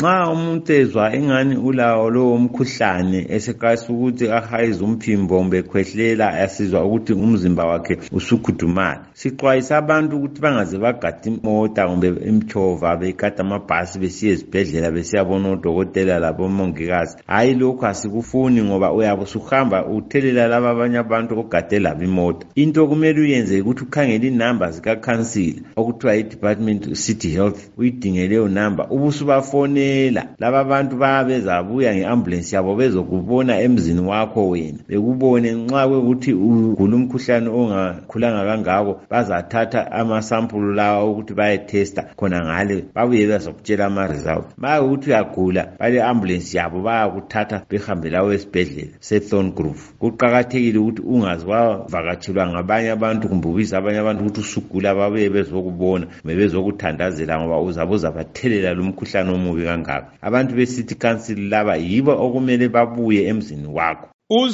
Nxa umuntu ezwa engani ulawo lowo mkhuhlane eseqalisa ukuthi ahayize umphimbo kumbe ekhwehlela asizwa ukuthi umzimba wakhe usukhudumala, sixwayisa abantu ukuthi bangaze bagada imota kumbe imtshova begada amabhasi besiya ezibhedlela besiyabona odokotela labomongikazi. Hayi, lokhu asikufuni ngoba uyabe usuhamba uthelela laba abanye abantu ogade labo imota. Into kumele uyenze ukuthi ukhangele inamba zikakhansila okuthiwa yi-Department City Health, uyidinge leyo namba ubusubafonela. Laba abantu bayabezabuya nge-ambulance yabo bezokubona emzini wakho wena, bekubone nxa kwekuthi ugula umkhuhlane ongakhulanga kangako bazathatha amasampulu lawa ukuthi bayetesta khona ngale babuye bazokutshela ama-result. Ma ukuthi uyagula bale ambulance yabo bayakuthatha behambe lawe esibhedlela seThorn Grove. Kuqakathekile ukuthi ungazi wavakatshelwa ngabanye abantu kumbe ubiza abanye abantu ukuthi usugula babuye bezokubona bezokuthandazela ngoba uzabe uzabathelela lo mkhuhlane omubi kangaka. Abantu be-City Council laba yibo okumele babuye emzini wakho.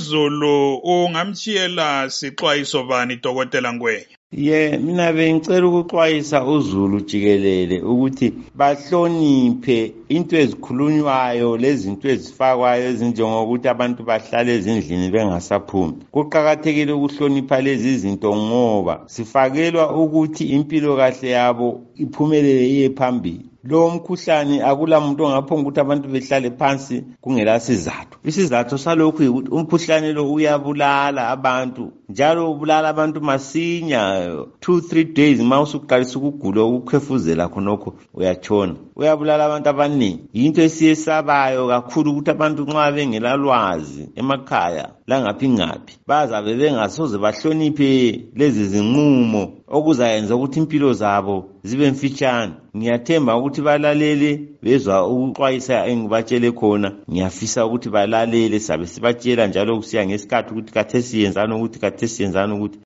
uZulu ungamtshiyela sixwayiso bani Dr. Ngwenya? Mina bengicela ukuxwayisa uZulu jikelele ukuthi bahloniphe into ezikhulunywayo lezinto ezifakwayo ezinjengokuthi abantu bahlale ezindlini bengasaphumi. Kuqakathekile ukuhlonipha lezi zinto ngoba sifakelwa ukuthi impilo kahle yabo iphumelele iye phambili. Lo mkhuhlane akula muntu ongaphonga ukuthi abantu behlale phansi kungela sizathu. Isizathu salokhu ukuthi umkhuhlane lo uyabulala abantu, njalo ubulala abantu masinya. 2-3 days ma usuqalisa ukugula ukukhefuzela khonokho uyatshona. Uyabulala abantu abaningi. Yinto esiyesabayo kakhulu ukuthi abantu nxa bengela lwazi emakhaya langaphi ngaphi bazabe bengasoze bahloniphe lezi zinqumo okuzayenza ukuthi impilo zabo zibe mfitshane. Ngiyathemba ukuthi balalele bezwa ukuxwayisa engibatshele khona. Ngiyafisa ukuthi balalele, sabe sibatshela njalo kusiya ngesikhathi ukuthi khathesi yenzani ukuthi